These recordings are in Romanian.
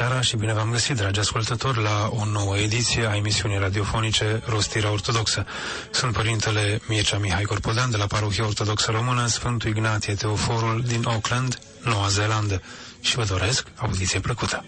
seara și bine v-am găsit, dragi ascultători, la o nouă ediție a emisiunii radiofonice Rostirea Ortodoxă. Sunt Părintele Mircea Mihai Corpodean de la Parohia Ortodoxă Română Sfântul Ignatie Teoforul din Auckland, Noua Zeelandă, și vă doresc audiție plăcută.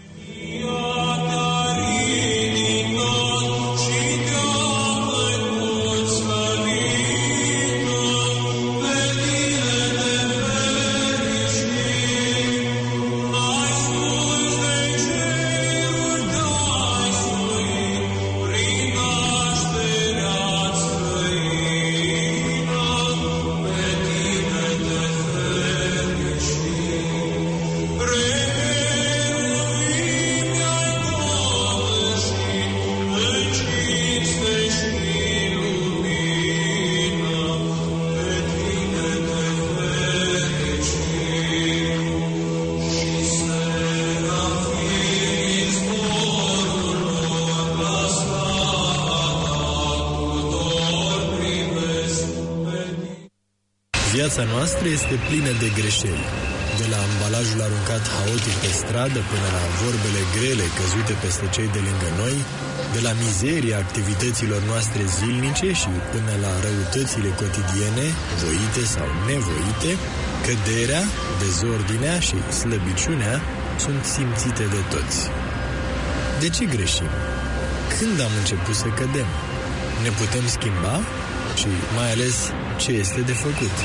Viața noastră este plină de greșeli, de la ambalajul aruncat haotic pe stradă până la vorbele grele căzute peste cei de lângă noi, de la mizeria activităților noastre zilnice și până la răutățile cotidiene, voite sau nevoite, căderea, dezordinea și slăbiciunea sunt simțite de toți. De ce greșim? Când am început să cădem? Ne putem schimba? Și mai ales, ce este de făcut?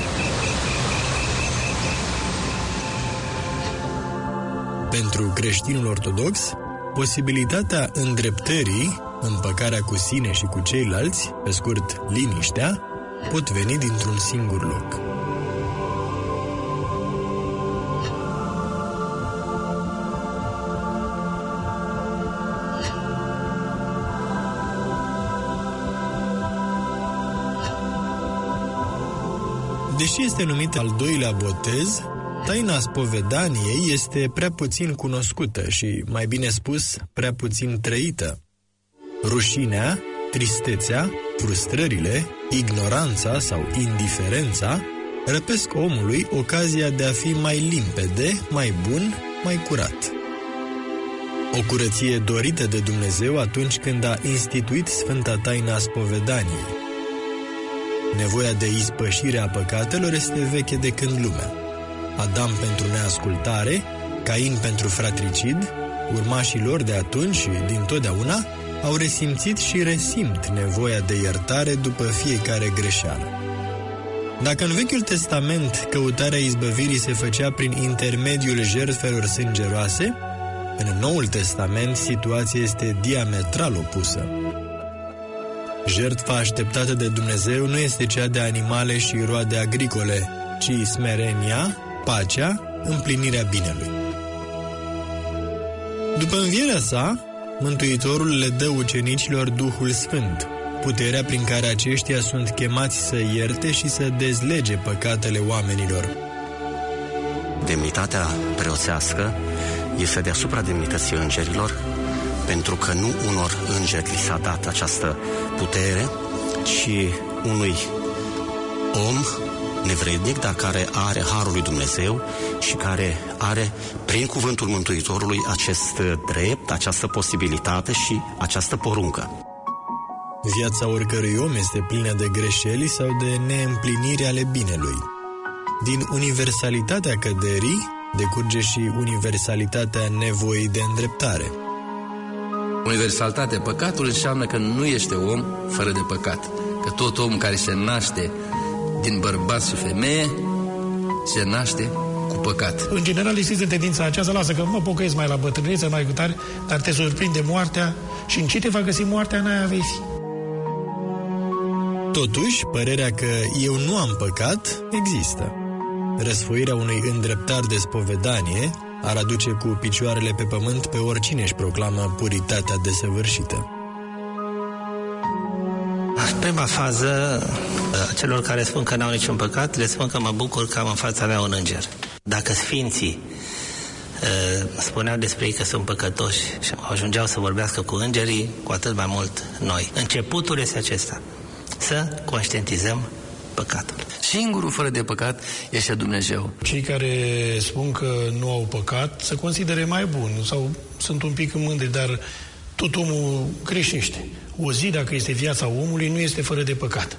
Pentru creștinul ortodox, posibilitatea îndreptării, împăcarea cu sine și cu ceilalți, pe scurt, liniștea, pot veni dintr-un singur loc. Deși este numit al doilea botez, taina spovedaniei este prea puțin cunoscută și, mai bine spus, prea puțin trăită. Rușinea, tristețea, frustrările, ignoranța sau indiferența răpesc omului ocazia de a fi mai limpede, mai bun, mai curat. O curăție dorită de Dumnezeu atunci când a instituit Sfânta Taina Spovedaniei. Nevoia de ispășire a păcatelor este veche de când lumea. Adam pentru neascultare, Cain pentru fratricid, urmașii lor de atunci și dintotdeauna au resimțit și resimt nevoia de iertare după fiecare greșeală. Dacă în Vechiul Testament căutarea izbăvirii se făcea prin intermediul jertfelor sângeroase, în Noul Testament situația este diametral opusă. Jertfa așteptată de Dumnezeu nu este cea de animale și roade agricole, ci smerenia, pacea, împlinirea binelui. După învierea sa, Mântuitorul le dă ucenicilor Duhul Sfânt, puterea prin care aceștia sunt chemați să ierte și să dezlege păcatele oamenilor. Demnitatea preoțească este deasupra demnității îngerilor, pentru că nu unor îngeri li s-a dat această putere, ci unui om nevrednic, dar care are harul lui Dumnezeu și care are, prin cuvântul Mântuitorului, acest drept, această posibilitate și această poruncă. Viața oricărui om este plină de greșeli sau de neîmpliniri ale binelui. Din universalitatea căderii decurge și universalitatea nevoii de îndreptare. Universalitatea păcatului înseamnă că nu este om fără de păcat. Că tot om care se naște din bărbat și femeie se naște cu păcat. În general există tendința aceasta, lasă că mă pocăiesc mai la bătrânețe, mai cu tare, dar te surprinde moartea și în ce te va găsi moartea, în aia vei fi. Totuși, părerea că eu nu am păcat există. Răsfoirea unui îndreptar de spovedanie ar aduce cu picioarele pe pământ pe oricine își proclamă puritatea desăvârșită. Prima fază, celor care spun că n-au niciun păcat, le spun că mă bucur că am în fața mea un înger. Dacă sfinții spuneau despre ei că sunt păcătoși și ajungeau să vorbească cu îngerii, cu atât mai mult noi. Începutul este acesta, să conștientizăm păcatul. Singurul fără de păcat este Dumnezeu. Cei care spun că nu au păcat se considere mai buni sau sunt un pic mândri, dar tot omul greșește. O zi, dacă este viața omului, nu este fără de păcat.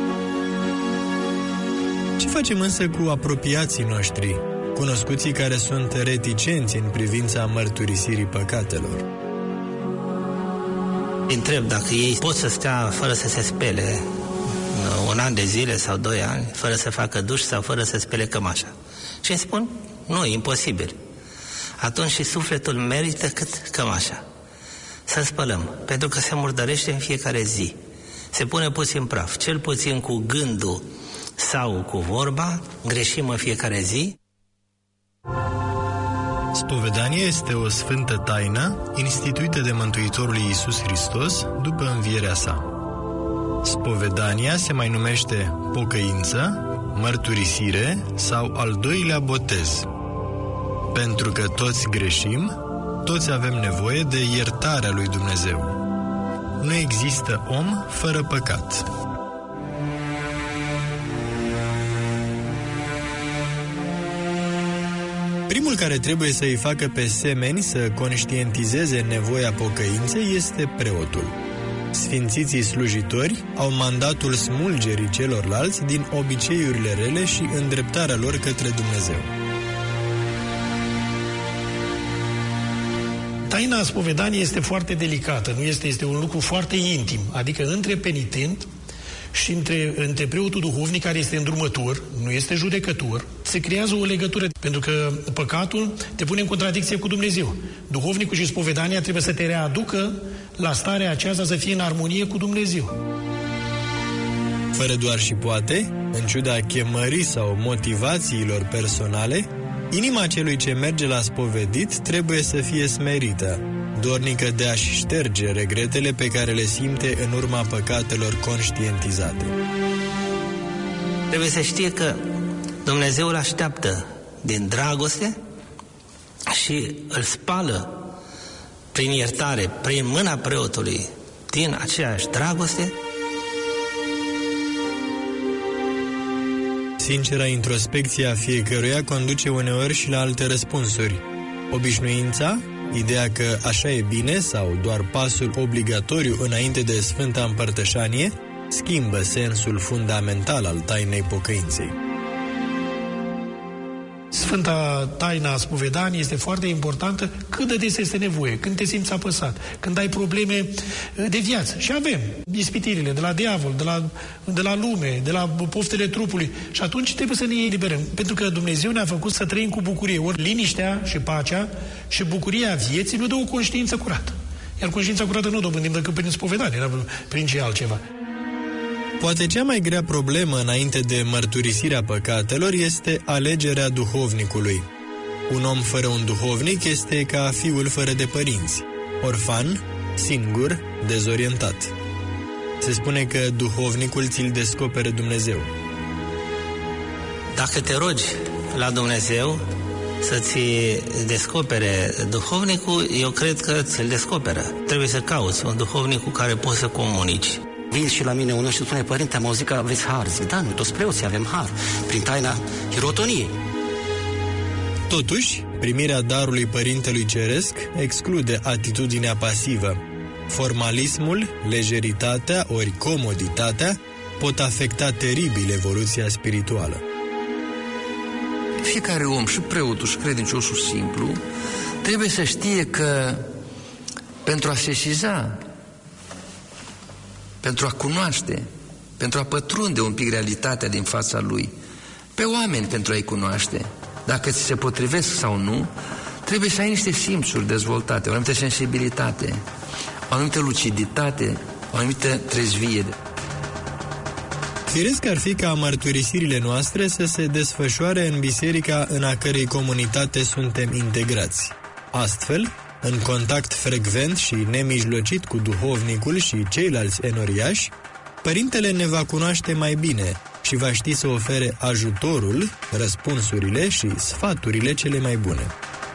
Ce facem însă cu apropiații noștri, cunoscuții care sunt reticenți în privința mărturisirii păcatelor? Îi întreb dacă ei pot să stea fără să se spele 1 an de zile sau 2 ani, fără să facă duș sau fără să spele cămașa. Și îmi spun, nu, e imposibil. Atunci și sufletul merită cât cămașa. Să spălăm, pentru că se murdărește în fiecare zi. Se pune puțin praf, cel puțin cu gândul sau cu vorba, greșim în fiecare zi. Spovedania este o sfântă taină instituită de Mântuitorul Iisus Hristos după învierea sa. Spovedania se mai numește pocăință, mărturisire sau al doilea botez. Pentru că toți greșim, toți avem nevoie de iertarea lui Dumnezeu. Nu există om fără păcat. Primul care trebuie să îi facă pe semeni să conștientizeze nevoia pocăinței este preotul. Sfințiții slujitori au mandatul smulgerii celorlalți din obiceiurile rele și îndreptarea lor către Dumnezeu. Taina spovedaniei este foarte delicată, este un lucru foarte intim, adică între penitent și între preotul duhovnic, care este îndrumător, nu este judecător, se creează o legătură, pentru că păcatul te pune în contradicție cu Dumnezeu. Duhovnicul și spovedania trebuie să te readucă la starea aceasta, să fie în armonie cu Dumnezeu. Fără doar și poate, în ciuda chemării sau motivațiilor personale, inima celui ce merge la spovedit trebuie să fie smerită, dornică de a-și șterge regretele pe care le simte în urma păcatelor conștientizate. Trebuie să știe că Dumnezeu îl așteaptă din dragoste și îl spală prin iertare, prin mâna preotului, din aceeași dragoste. Sincera introspecție a fiecăruia conduce uneori și la alte răspunsuri. Obișnuința, ideea că așa e bine sau doar pasul obligatoriu înainte de Sfânta Împărtășanie, schimbă sensul fundamental al tainei pocăinței. Sfânta taina spovedaniei este foarte importantă cât de des este nevoie, când te simți apăsat, când ai probleme de viață. Și avem ispitirile de la diavol, de la lume, de la poftele trupului. Și atunci trebuie să ne eliberăm. Pentru că Dumnezeu ne-a făcut să trăim cu bucurie. Ori liniștea și pacea și bucuria vieții nu dă o conștiință curată. Iar conștiința curată nu o dobândim decât prin spovedanie, dar prin ce altceva. Poate cea mai grea problemă înainte de mărturisirea păcatelor este alegerea duhovnicului. Un om fără un duhovnic este ca fiul fără de părinți, orfan, singur, dezorientat. Se spune că duhovnicul ți-l descoperă Dumnezeu. Dacă te rogi la Dumnezeu să-ți descopere duhovnicul, eu cred că ți-l descoperă. Trebuie să cauți un duhovnic cu care poți să comunici. Vin și la mine unul și spune, părinte, am auzit că aveți har. Zic, da, noi toți preoții avem har, prin taina hirotoniei. Totuși, primirea darului Părintelui Ceresc exclude atitudinea pasivă. Formalismul, lejeritatea ori comoditatea pot afecta teribil evoluția spirituală. Fiecare om, și preotul și credinciosul simplu, trebuie să știe că pentru a sesiza, pentru a cunoaște, pentru a pătrunde un pic realitatea din fața lui, pe oameni pentru a-i cunoaște, dacă ți se potrivesc sau nu, trebuie să ai niște simțuri dezvoltate, o anumită sensibilitate, o anumită luciditate, o anumită trezvie. Firesc ar fi ca mărturisirile noastre să se desfășoare în biserica în a cărei comunitate suntem integrați. Astfel, în contact frecvent și nemijlocit cu duhovnicul și ceilalți enoriași, părintele ne va cunoaște mai bine și va ști să ofere ajutorul, răspunsurile și sfaturile cele mai bune.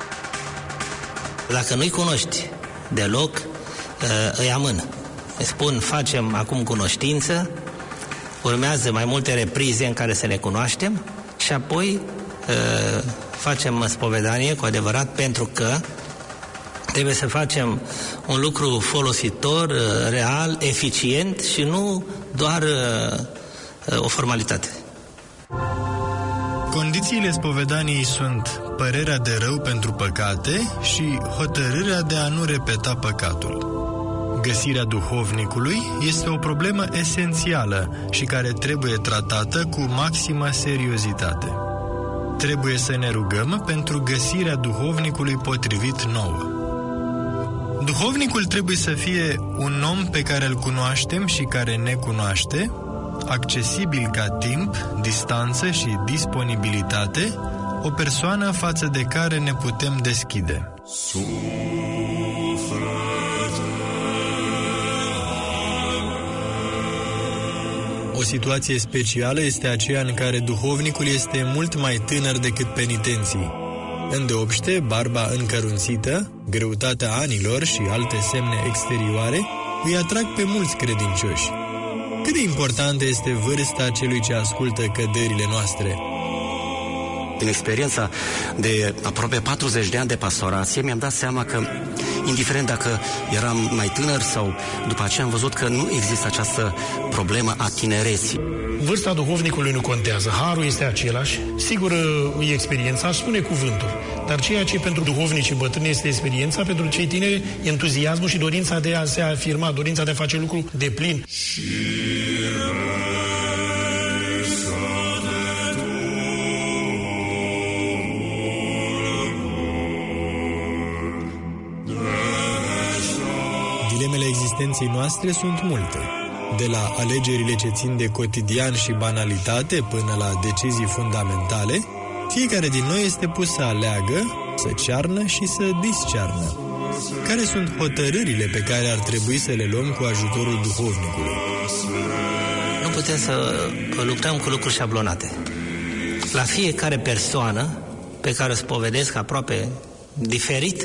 Dacă nu-i cunoști deloc, îi amână. Îi spun, facem acum cunoștință, urmează mai multe reprize în care să ne cunoaștem și apoi facem spovedanie cu adevărat, pentru că trebuie să facem un lucru folositor, real, eficient și nu doar o formalitate. Condițiile spovedaniei sunt părerea de rău pentru păcate și hotărârea de a nu repeta păcatul. Găsirea duhovnicului este o problemă esențială și care trebuie tratată cu maximă seriozitate. Trebuie să ne rugăm pentru găsirea duhovnicului potrivit nouă. Duhovnicul trebuie să fie un om pe care îl cunoaștem și care ne cunoaște, accesibil ca timp, distanță și disponibilitate, o persoană față de care ne putem deschide. O situație specială este aceea în care duhovnicul este mult mai tânăr decât penitenții. Îndeopște, barba încărunțită, greutatea anilor și alte semne exterioare îi atrag pe mulți credincioși. Cât de importantă este vârsta celui ce ascultă căderile noastre? Din experiența de aproape 40 de ani de pastorație, mi-am dat seama că, indiferent dacă eram mai tânăr sau după aceea am văzut că nu există această problemă a tinereții. Vârsta duhovnicului nu contează, harul este același, sigur e experiența, aș spune cuvântul, dar ceea ce pentru duhovnicii bătrâni este experiența, pentru cei tineri entuziasmul și dorința de a se afirma, dorința de a face lucru de plin. Dilemele existenței noastre sunt multe. De la alegerile ce țin de cotidian și banalitate până la decizii fundamentale, fiecare din noi este pus să aleagă, să cearnă și să discearnă. Care sunt hotărârile pe care ar trebui să le luăm cu ajutorul duhovnicului? Nu putem să lucrăm cu lucruri șablonate. La fiecare persoană pe care o spovedesc aproape diferit,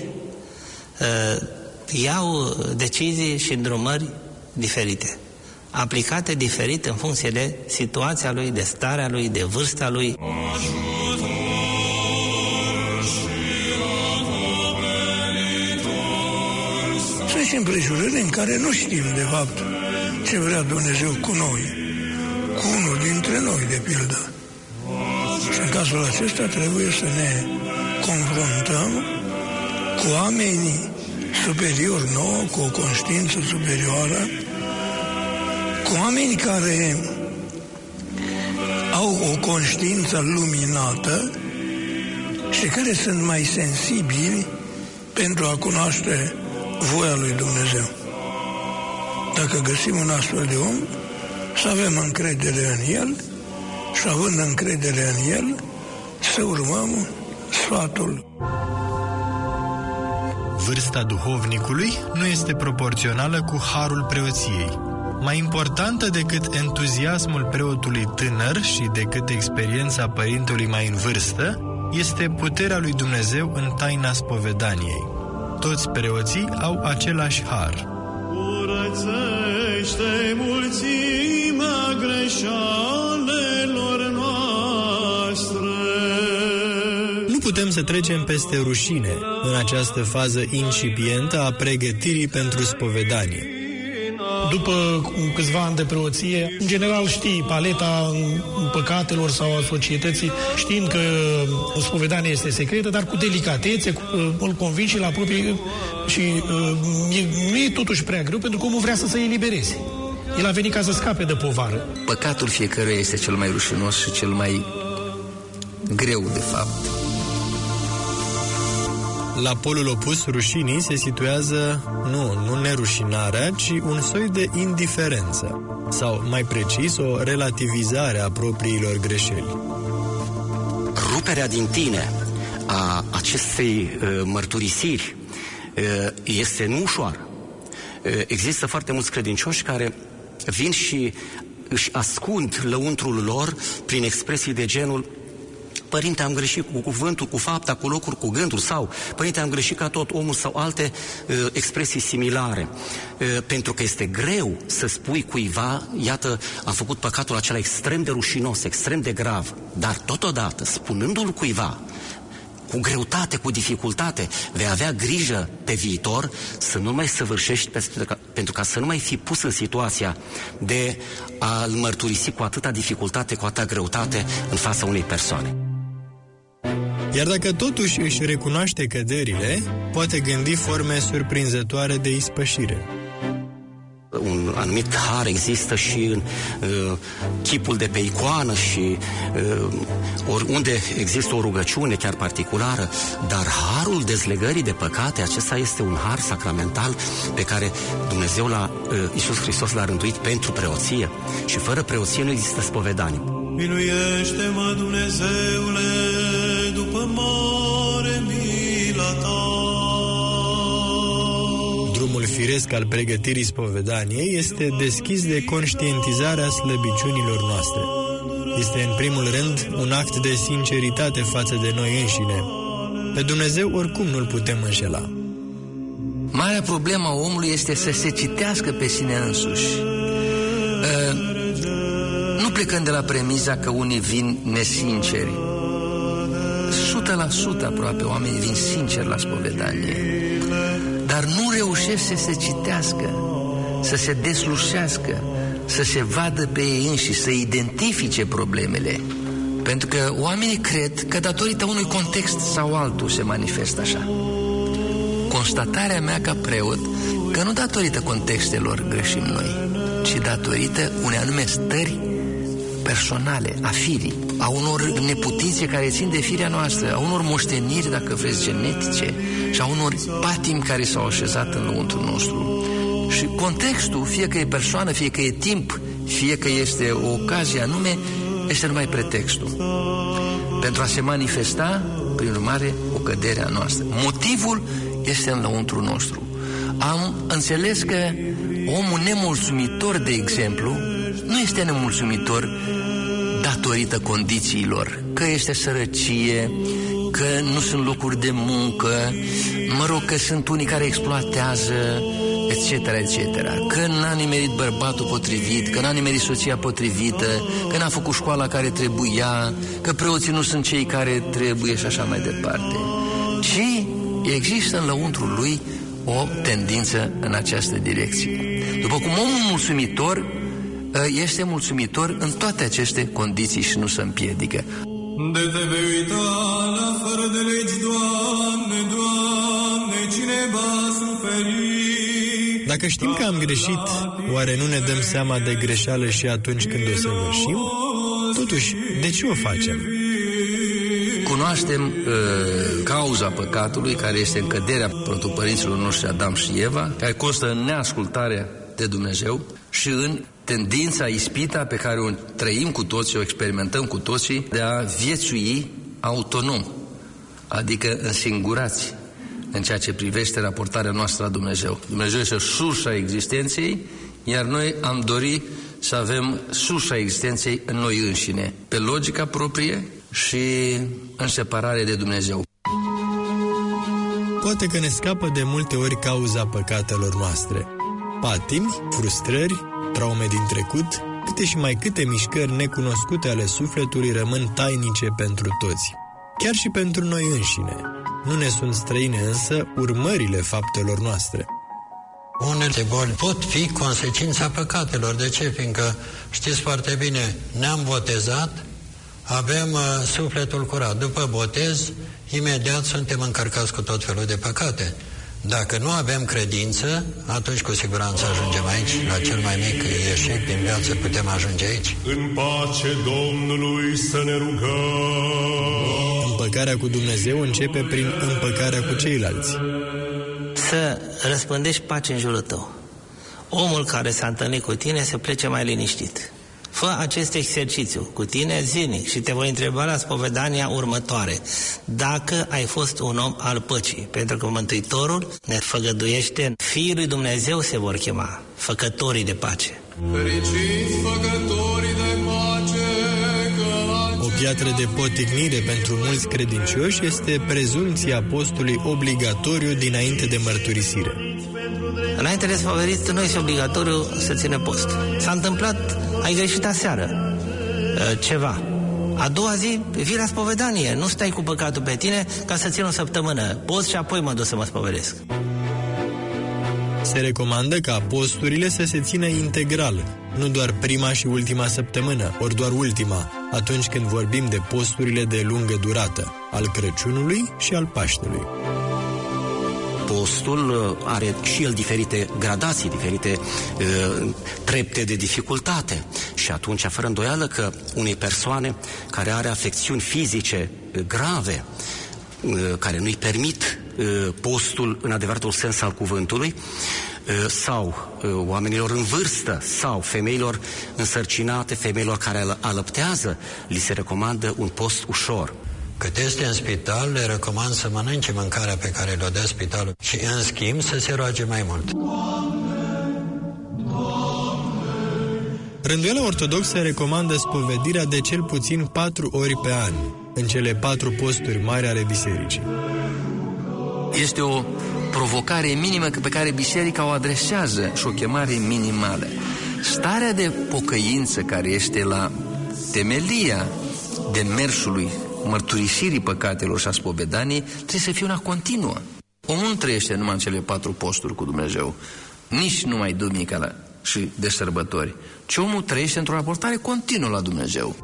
iau decizii și îndrumări diferite, aplicate diferit în funcție de situația lui, de starea lui, de vârsta lui. Sunt și împrejurări în care nu știm de fapt ce vrea Dumnezeu cu noi, cu unul dintre noi, de pildă. Și în cazul acesta trebuie să ne confruntăm cu oamenii superior nouă, cu o conștiință superioară, cu oameni care au o conștiință luminată și care sunt mai sensibili pentru a cunoaște voia lui Dumnezeu. Dacă găsim un astfel de om, să avem încredere în el și având încredere în el, să urmăm sfatul. Vârsta duhovnicului nu este proporțională cu harul preoției. Mai importantă decât entuziasmul preotului tânăr și decât experiența părintelui mai în vârstă, este puterea lui Dumnezeu în taina spovedaniei. Toți preoții au același har. Curățește mulțimea greșalelor noastre. Nu putem să trecem peste rușine în această fază incipientă a pregătirii pentru spovedanie. După câțiva ani de preoție, în general știi paleta păcatelor sau a societății, știind că spovedania este secretă, dar cu delicatețe, îl convingi și îl apropii și nu e totuși prea greu, pentru că omul vrea să se elibereze. El a venit ca să scape de povară. Păcatul fiecăruia este cel mai rușinos și cel mai greu, de fapt. La polul opus rușinii se situează nu nerușinarea, ci un soi de indiferență, sau mai precis o relativizare a propriilor greșeli. Ruperea din tine a acestei mărturisiri este nu ușoară. Există foarte mulți credincioși care vin și își ascund lăuntrul lor prin expresii de genul: Părinte, am greșit cu cuvântul, cu fapta, cu locuri, cu gândul, sau Părinte, am greșit ca tot omul, sau alte expresii similare. Pentru că este greu să spui cuiva, iată, a făcut păcatul acela extrem de rușinos, extrem de grav, dar totodată, spunându-l cuiva, cu greutate, cu dificultate, vei avea grijă pe viitor să nu mai săvârșești, pentru ca să nu mai fi pus în situația de a-l mărturisi cu atâta dificultate, cu atâta greutate în fața unei persoane. Iar dacă totuși își recunoaște căderile, poate gândi forme surprinzătoare de ispășire. Un anumit har există și în chipul de pe icoană și oriunde există o rugăciune chiar particulară, dar harul dezlegării de păcate, acesta este un har sacramental pe care Dumnezeu Iisus Hristos l-a rânduit pentru preoție și fără preoție nu există spovedanie. Miluiește-mă, Dumnezeule, după mare mila ta. Drumul firesc al pregătirii spovedaniei este deschis de conștientizarea slăbiciunilor noastre. Este în primul rând un act de sinceritate față de noi înșine. Pe Dumnezeu oricum nu-L putem înșela. Marea problemă a omului este să se citească pe sine însuși. Nu plecând de la premiza că unii vin nesinceri. 100% aproape oamenii vin sinceri la spovedanie, dar nu reușesc să se citească, să se deslușească, să se vadă pe ei înșiși, să identifice problemele. Pentru că oamenii cred că datorită unui context sau altul se manifestă așa. Constatarea mea ca preot, că nu datorită contextelor greșim noi, ci datorită unei anume stări personale, a firii, a unor neputințe care țin de firea noastră, a unor moșteniri, dacă vreți, genetice, și a unor patimi care s-au așezat în lăuntrul nostru. Și contextul, fie că e persoană, fie că e timp, fie că este o ocazie anume, este numai pretextul pentru a se manifesta, prin urmare, o cădere a noastră. Motivul este în lăuntrul nostru. Am înțeles că omul nemulțumitor, de exemplu, nu este nemulțumitor datorită condițiilor, că este sărăcie, că nu sunt locuri de muncă, mă rog, că sunt unii care exploatează, etc., etc., că n-a nimerit bărbatul potrivit, că n-a nimerit soția potrivită, că n-a făcut școala care trebuia, că preoții nu sunt cei care trebuie și așa mai departe. Ci există în lăuntrul lui o tendință în această direcție. După cum omul mulțumitor este mulțumitor în toate aceste condiții și nu se împiedică. De te vei uita la fără de legi, Doamne, Doamne, cine va suferi? Dacă știm că am greșit, oare nu ne dăm seama de greșeală și atunci când o săvârșim? Totuși, de ce o facem? Cunoaștem cauza păcatului, care este în căderea protopărinților noștri Adam și Eva, care constă în neascultarea de Dumnezeu și în tendința, ispita pe care o trăim cu toții, o experimentăm cu toții, de a viețui autonom, adică însingurați în ceea ce privește raportarea noastră la Dumnezeu. Dumnezeu este sursa existenței, iar noi am dorit să avem sursa existenței în noi înșine, pe logica proprie și în separare de Dumnezeu. Poate că ne scapă de multe ori cauza păcatelor noastre. Patimi, frustrări, traume din trecut, câte și mai câte mișcări necunoscute ale sufletului rămân tainice pentru toți, chiar și pentru noi înșine. Nu ne sunt străine însă urmările faptelor noastre. Unele boli pot fi consecința păcatelor. De ce? Fiindcă știți foarte bine, ne-am botezat, avem sufletul curat. După botez, imediat suntem încărcați cu tot felul de păcate. Dacă nu avem credință, atunci cu siguranță ajungem aici. La cel mai mic eșec din viață putem ajunge aici. În pace Domnului să ne rugăm. Împăcarea cu Dumnezeu începe prin împăcarea cu ceilalți. Să răspândești pace în jurul tău. Omul care s-a întâlnit cu tine să plece mai liniștit. Fă acest exercițiu cu tine zilnic și te voi întreba la spovedania următoare dacă ai fost un om al păcii, pentru că Mântuitorul ne făgăduiește, Fiii lui Dumnezeu se vor chema, făcătorii de pace. Fericiți făcătorii de pace, că O piatră de potignire pentru mulți credincioși este prezumția postului obligatoriu dinainte de mărturisire. Înainte de spovedit, nu este obligatoriu să ține post. S-a întâmplat, ai greșit aseară ceva. A doua zi vii la spovedanie, nu stai cu păcatul pe tine ca să țin o săptămână. Post și apoi mă duc să mă spovedesc. Se recomandă ca posturile să se țină integral, nu doar prima și ultima săptămână, ori doar ultima, atunci când vorbim de posturile de lungă durată, al Crăciunului și al Paștelui. Postul are și el diferite gradații, diferite trepte de dificultate și atunci, fără îndoială că unei persoane care are afecțiuni fizice grave, care nu-i permit postul în adevăratul sens al cuvântului, sau oamenilor în vârstă, sau femeilor însărcinate, femeilor care alăptează, li se recomandă un post ușor. Cât este în spital, le recomand să mănânce mâncarea pe care le-o dă spitalul și, în schimb, să se roage mai mult. Rânduiala ortodoxă recomandă spovedirea de cel puțin 4 ori pe an, în cele 4 posturi mari ale bisericii. Este o provocare minimă pe care biserica o adresează și o chemare minimală. Starea de pocăință care este la temelia demersului mărturisirii păcatelor și a spovedanii trebuie să fie una continuă. Omul nu trăiește numai în cele 4 posturi cu Dumnezeu, nici numai duminica și de sărbători, ci omul trăiește într-o raportare continuă la Dumnezeu.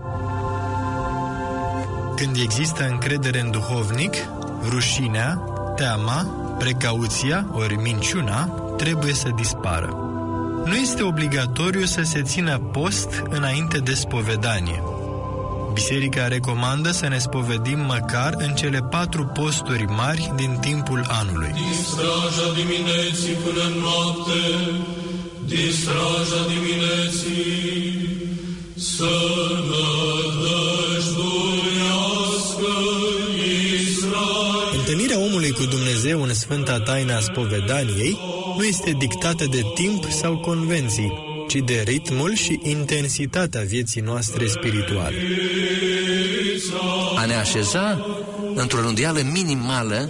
Când există încredere în duhovnic, rușinea, teama, precauția ori minciuna trebuie să dispară. Nu este obligatoriu să se țină post înainte de spovedanie. Biserica recomandă să ne spovedim măcar în cele 4 posturi mari din timpul anului. Din straja dimineții până în noapte, din straja dimineții, să nădăjduiască Israel. Întâlnirea omului cu Dumnezeu în sfânta taina spovedaniei nu este dictată de timp sau convenții, ci de ritmul și intensitatea vieții noastre spirituale. A ne așeza într-o rânduială minimală,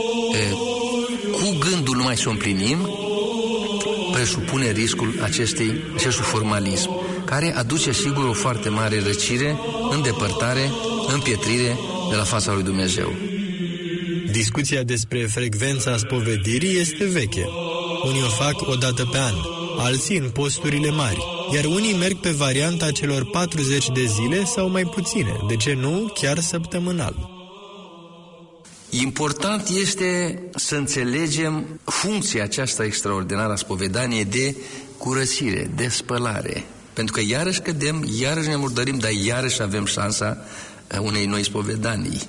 cu gândul numai să o împlinim, presupune riscul acestui formalism, care aduce sigur o foarte mare răcire, îndepărtare, împietrire de la fața lui Dumnezeu. Discuția despre frecvența spovedirii este veche. Unii o fac o dată pe an, alții în posturile mari, iar unii merg pe varianta celor 40 de zile sau mai puține, de ce nu chiar săptămânal. Important este să înțelegem funcția aceasta extraordinară a spovedaniei de curățire, de spălare. Pentru că iarăși cădem, iarăși ne murdărim, dar iarăși avem șansa unei noi spovedanii.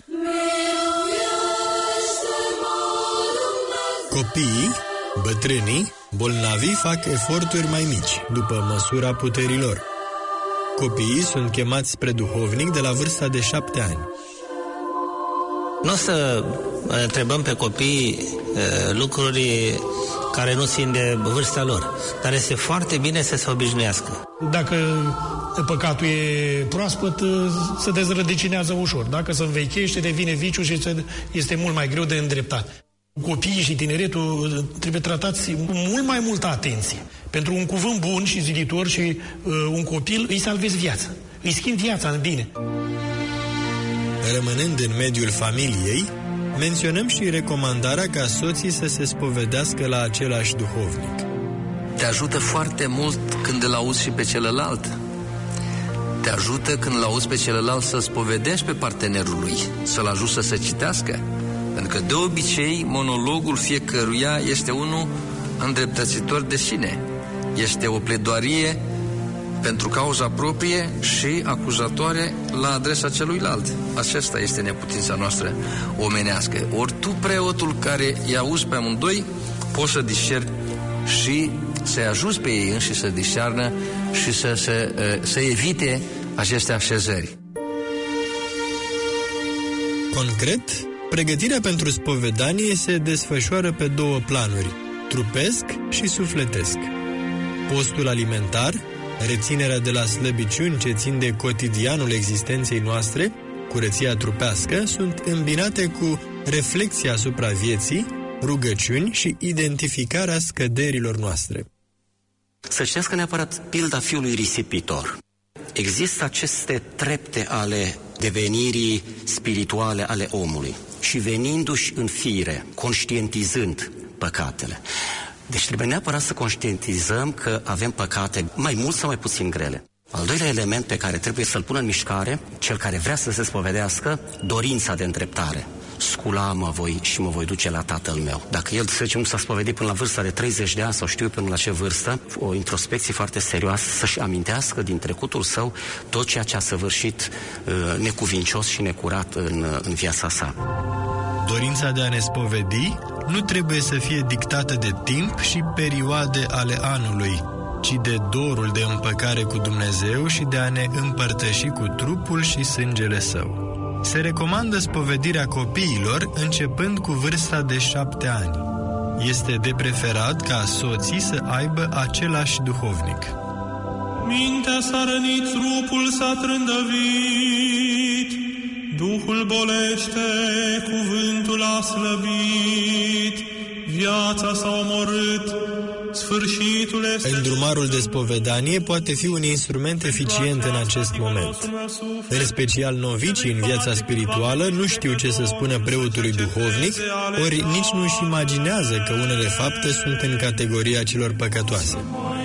Copiii, bătrânii, bolnavii fac eforturi mai mici, după măsura puterilor. Copiii sunt chemați spre duhovnic de la vârsta de 7 ani. Nu o să întrebăm pe copii lucruri care nu țin de vârsta lor, dar este foarte bine să se obișnuiască. Dacă păcatul e proaspăt, se dezrădăcinează ușor. Dacă se învechește, devine viciu și este mult mai greu de îndreptat. Copiii și tineretul trebuie tratați cu mult mai multă atenție. Pentru un cuvânt bun și ziditor și un copil îi salvezi viața. Îi schimbi viața în bine. Rămânând în mediul familiei, menționăm și recomandarea ca soții să se spovedească la același duhovnic. Te ajută foarte mult când îl auzi și pe celălalt. Te ajută când îl auzi pe celălalt să spovedești pe partenerul lui, să-l ajuți să se citească. Pentru că de obicei monologul fiecăruia este unul îndreptățitor de sine. Este o pledoarie pentru cauza proprie și acuzatoare la adresa celuilalt. Aceasta este neputința noastră omenească. Ori tu, preotul care îi auzi pe amândoi, poți să discerni și să-i ajuți pe ei înși să discearnă și să evite aceste așezări. Concret, pregătirea pentru spovedanie se desfășoară pe 2 planuri, trupesc și sufletesc. Postul alimentar, reținerea de la slăbiciuni ce țin de cotidianul existenței noastre, curăția trupească, sunt îmbinate cu reflexia asupra vieții, rugăciuni și identificarea scăderilor noastre. Să citească neapărat pilda fiului risipitor. Există aceste trepte ale devenirii spirituale ale omului și venindu-și în fire, conștientizând păcatele. Deci trebuie neapărat să conștientizăm că avem păcate mai mult sau mai puțin grele. Al doilea element pe care trebuie să-l pună în mișcare, cel care vrea să se spovedească, dorința de îndreptare. Scula-mă voi și mă voi duce la tatăl meu. Dacă el, să zicem, nu s-a spovedit până la vârsta de 30 de ani sau știu până la ce vârstă, o introspecție foarte serioasă, să-și amintească din trecutul său tot ceea ce a săvârșit necuvincios și necurat în viața sa. Dorința de a ne spovedi nu trebuie să fie dictată de timp și perioade ale anului, ci de dorul de împăcare cu Dumnezeu și de a ne împărtăși cu trupul și sângele Său. Se recomandă spovedirea copiilor începând cu vârsta de 7 ani. Este de preferat ca soții să aibă același duhovnic. Mintea s-a rănit, trupul s-a trândăvit, Duhul bolește, cuvântul a slăbit, viața s-a omorât, sfârșitul este... Îndrumarul de spovedanie poate fi un instrument eficient în acest moment. În special novicii în viața spirituală nu știu ce să spună preotului duhovnic, ori nici nu își imaginează că unele fapte sunt în categoria celor păcătoase.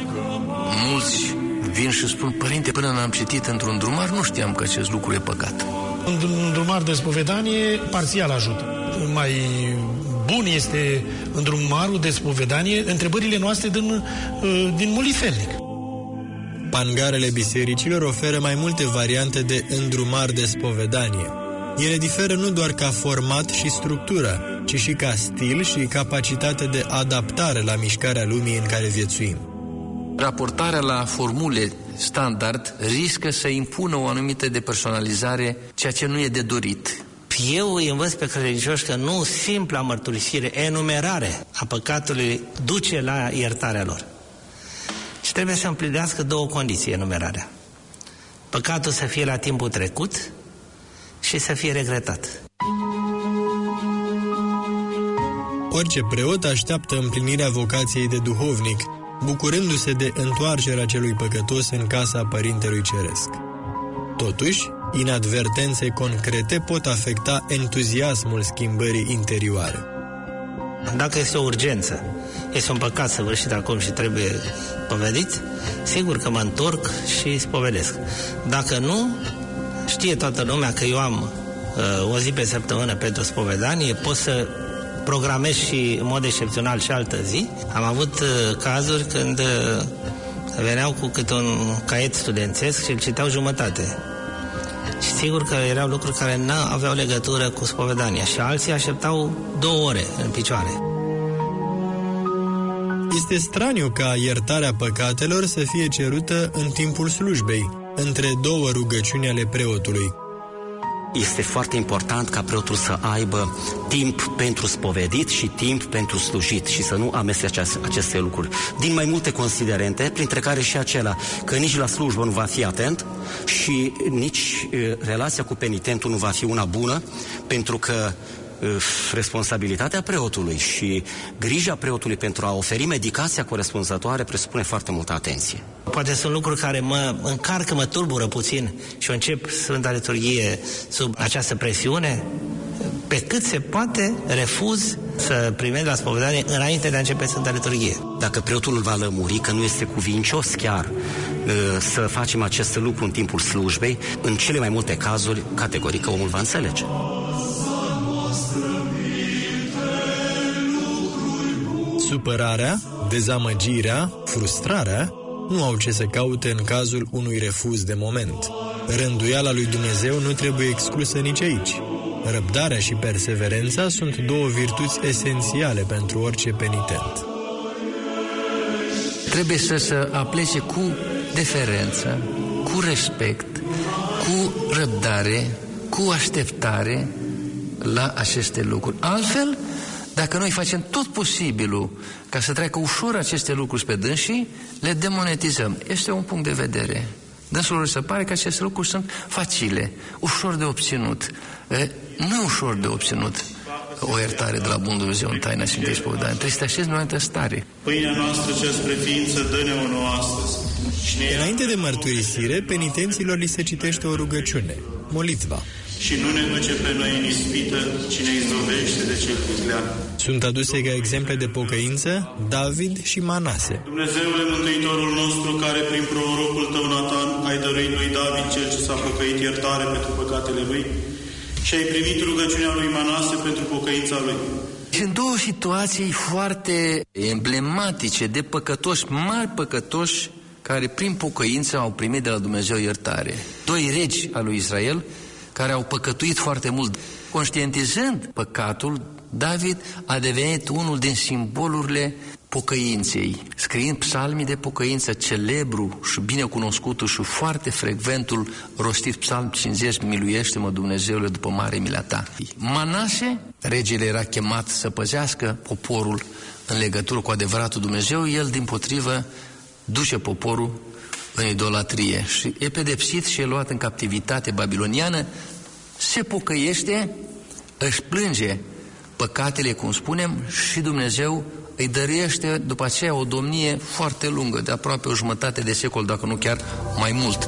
Mulți vin și spun: părinte, până n-am citit într-un drumar, nu știam că acest lucru e păcat. Un drumar de spovedanie parțial ajută. Mai bun este îndrumarul de spovedanie, întrebările noastre din Mulifelnic. Pangarele bisericilor oferă mai multe variante de îndrumar de spovedanie. Ele diferă nu doar ca format și structură, ci și ca stil și capacitate de adaptare la mișcarea lumii în care viețuim. Raportarea la formule standard riscă să impună o anumită depersonalizare, ceea ce nu e de dorit. Eu îi învăț pe credincioși că nu simpla mărturisire, enumerare a păcatului duce la iertarea lor. Și trebuie să împlinească două condiții enumerarea. Păcatul să fie la timpul trecut și să fie regretat. Orice preot așteaptă împlinirea vocației de duhovnic, bucurându-se de întoarcerea celui păcătos în casa Părintelui Ceresc. Totuși, inadvertențe concrete pot afecta entuziasmul schimbării interioare. Dacă este o urgență, este un păcat săvârșit acum și trebuie spovedit, sigur că mă întorc și spovedesc. Dacă nu, știe toată lumea că eu am o zi pe săptămână pentru spovedanie, pot să programez și în mod excepțional și altă zi. Am avut cazuri când veneau cu câte un caiet studențesc și îl citeau jumătate. Și sigur că erau lucruri care nu aveau legătură cu spovedania și alții așteptau 2 ore în picioare. Este straniu ca iertarea păcatelor să fie cerută în timpul slujbei, între 2 rugăciuni ale preotului. Este foarte important ca preotul să aibă timp pentru spovedit și timp pentru slujit și să nu amestece aceste lucruri. Din mai multe considerente, printre care și acela că nici la slujbă nu va fi atent și nici relația cu penitentul nu va fi una bună, pentru că responsabilitatea preotului și grija preotului pentru a oferi medicația corespunzătoare presupune foarte multă atenție. Poate sunt lucruri care mă încarcă, mă tulbură puțin și eu încep Sfânta Liturghie sub această presiune, pe cât se poate refuz să primesc la spovedanie înainte de a începe Sfânta Liturghie. Dacă preotul îl va lămuri că nu este cuvincios chiar să facem acest lucru în timpul slujbei, în cele mai multe cazuri, categoric, omul va înțelege. Supărarea, dezamăgirea, frustrarea nu au ce să caute în cazul unui refuz de moment. Rânduiala lui Dumnezeu nu trebuie exclusă nici aici. Răbdarea și perseverența sunt 2 virtuți esențiale pentru orice penitent. Trebuie să se aplece cu deferență, cu respect, cu răbdare, cu așteptare la aceste lucruri. Altfel, Dacă noi facem tot posibilul ca să treacă ușor aceste lucruri pe dânsii, le demonetizăm. Este un punct de vedere. Dânsulor se pare că aceste lucruri sunt facile, ușor de obținut. Nu e ușor de obținut o iertare de la Bun Dumnezeu în taina Sfintei Spovedanii. Trebuie să te așezi în o stare. Pâinea noastră cea spre ființă, dă-ne-o nouă astăzi. Înainte de mărturisire, penitenților li se citește o rugăciune, molitva. Și nu ne duce pe noi în ispită, ci ne izbăvește de cel viclean. Sunt aduse ca exemple de pocăință David și Manase. Dumnezeule Mântuitorul nostru, care prin prorocul tău Natan ai dăruit lui David cel ce s-a păcăit iertare pentru păcatele lui și ai primit rugăciunea lui Manase pentru pocăința lui. Sunt două situații foarte emblematice de păcătoși, mari păcătoși, care prin pocăință au primit de la Dumnezeu iertare. Doi regi al lui Israel care au păcătuit foarte mult. Conștientizând păcatul, David a devenit unul din simbolurile pocăinței, scriind psalmii de pocăință, celebru și binecunoscutul și foarte frecventul rostit psalm 50, miluiește-mă Dumnezeule după mare mila ta. Manase, regele, era chemat să păzească poporul în legătură cu adevăratul Dumnezeu, el dimpotrivă duce poporul în idolatrie și e pedepsit și e luat în captivitate babiloniană, se pocăiește, își plânge păcatele, cum spunem, și Dumnezeu îi dăruiește după aceea o domnie foarte lungă, de aproape o jumătate de secol, dacă nu chiar mai mult.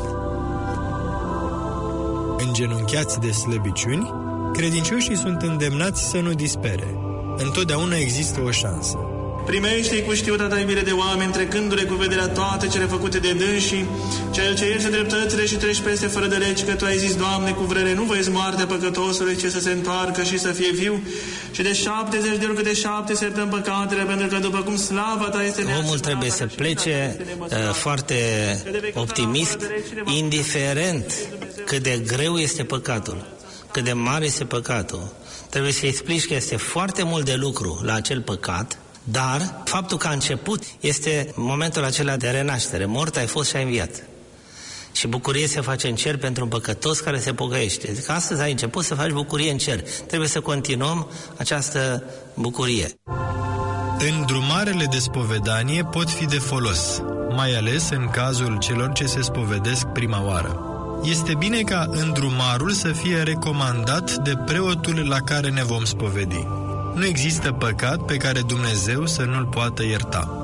Îngenunchiați de slăbiciuni, credincioșii sunt îndemnați să nu dispere. Întotdeauna există o șansă. Primește-i cu știuta iubire de oameni, trecându-le cu vederea toate cele făcute de dânsii, cel ce ieși dreptățile și treci peste fără de legi, că Tu ai zis, Doamne, cu vrere, nu văiți moartea păcătosului, ci să se întoarcă și să fie viu, și de 70 de ori câte 7 se iertăm păcatele, pentru că după cum slava Ta este neașteptată. Omul trebuie să plece foarte optimist, indiferent cât de greu este păcatul, cât de mare este păcatul. Trebuie să-i explici că este foarte mult de lucru la acel păcat, dar faptul că a început este momentul acela de renaștere. Mort ai fost și ai înviat. Și bucurie se face în cer pentru un păcătos care se pocăiește. Zic, astăzi ai început să faci bucurie în cer. Trebuie să continuăm această bucurie. Îndrumarele de spovedanie pot fi de folos, mai ales în cazul celor ce se spovedesc prima oară. Este bine ca îndrumarul să fie recomandat de preotul la care ne vom spovedi. Nu există păcat pe care Dumnezeu să nu-l poată ierta.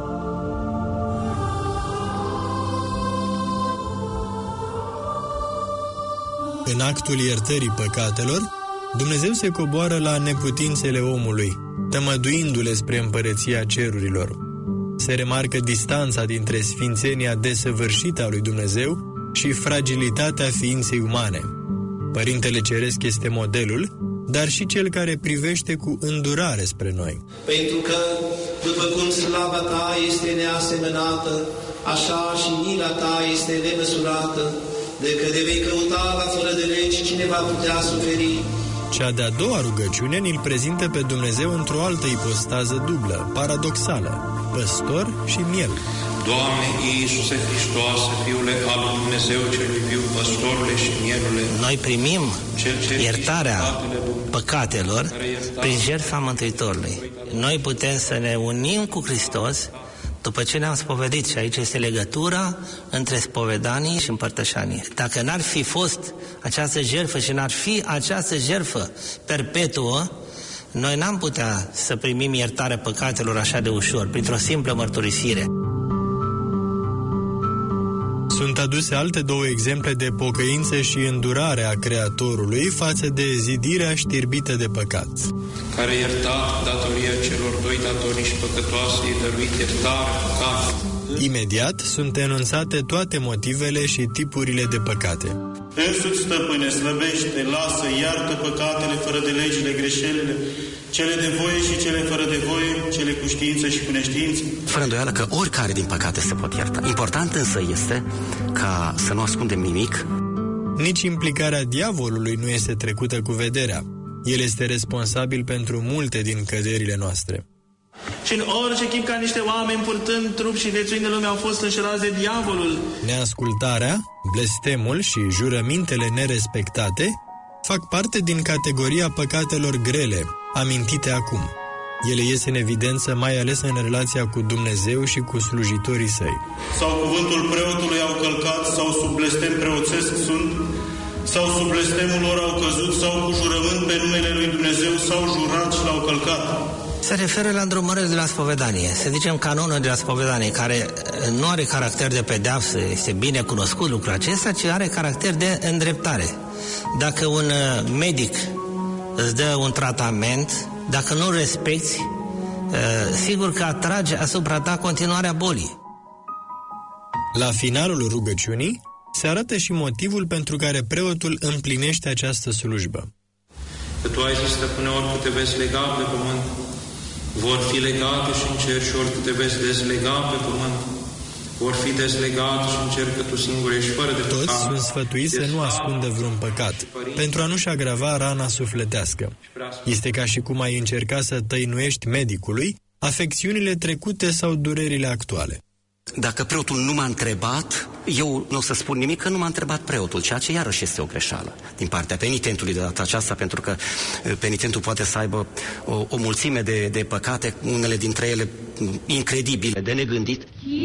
În actul iertării păcatelor, Dumnezeu se coboară la neputințele omului, tămăduindu-le spre împărăția cerurilor. Se remarcă distanța dintre sfințenia desăvârșită a lui Dumnezeu și fragilitatea ființei umane. Părintele Ceresc este modelul, dar și cel care privește cu îndurare spre noi. Pentru că, după cum slava Ta este neasemănată, așa și mila Ta este nemăsurată, de că de vei căuta la fără de legi, cine va putea suferi? Cea de-a doua rugăciune ni-l prezintă pe Dumnezeu într-o altă ipostază dublă, paradoxală, păstor și miel. Doamne Iisuse Hristoase, Fiule al lui Dumnezeu celui viu, păstorule și mielule, noi primim iertarea păcatelor prin jertfa Mântuitorului. Noi putem să ne unim cu Hristos după ce ne-am spovedit și aici este legătura între spovedanie și împărtășanie. Dacă n-ar fi fost această jertfă și n-ar fi această jertfă perpetuă, noi n-am putea să primim iertarea păcatelor așa de ușor, printr-o simplă mărturisire. Sunt aduse alte două exemple de pocăință și îndurare a Creatorului față de zidirea știrbită de păcat. Care ierta datoria celor doi datoriși păcătoase, îi dăruit iertarea păcatelor. Imediat sunt enunțate toate motivele și tipurile de păcate. Însuți, Stăpâne, slăbește, lasă, iartă păcatele fără de legile, greșelile, cele de voie și cele fără de voie, cele cu știință și cu neștiință. Fără îndoială că oricare din păcate se pot ierta. Important însă este ca să nu ascundem nimic. Nici implicarea diavolului nu este trecută cu vederea. El este responsabil pentru multe din căderile noastre. Și în orice chip ca niște oameni purtând trup și viețuind de lume au fost înșelați de diavolul. Neascultarea, blestemul și jurămintele nerespectate fac parte din categoria păcatelor grele, amintite acum. Ele ies în evidență mai ales în relația cu Dumnezeu și cu slujitorii săi. Sau cuvântul preotului au călcat, sau sub blestem preoțesc sunt, sau sub blestemul lor au căzut, sau cu jurământ pe numele lui Dumnezeu s-au jurat și l-au călcat. Se referă la îndrumările de la spovedanie. Să zicem canonul de la spovedanie, care nu are caracter de pedeapsă, este bine cunoscut lucrul acesta, ci are caracter de îndreptare. Dacă un medic îți dă un tratament, dacă nu respecti, sigur că atrage asupra ta continuarea bolii. La finalul rugăciunii se arată și motivul pentru care preotul împlinește această slujbă. Că Tu ai zis, Stăpâne, oricât te veți lega pe pământ, vor fi legate și în cer, și oricât te veți dezlega pe pământ, vor fi dezlegate și în cer, că Tu singur ești fără de păcat. Toți sunt sfătuiți să nu ascundă vreun păcat, pentru a nu-și agrava rana sufletească. Este ca și cum ai încerca să tăinuiești medicului afecțiunile trecute sau durerile actuale. Dacă preotul nu m-a întrebat, eu nu o să spun nimic, că nu m-a întrebat preotul, ceea ce iarăși este o greșeală din partea penitentului de data aceasta, pentru că penitentul poate să aibă o mulțime de păcate, unele dintre ele incredibile, de negândit.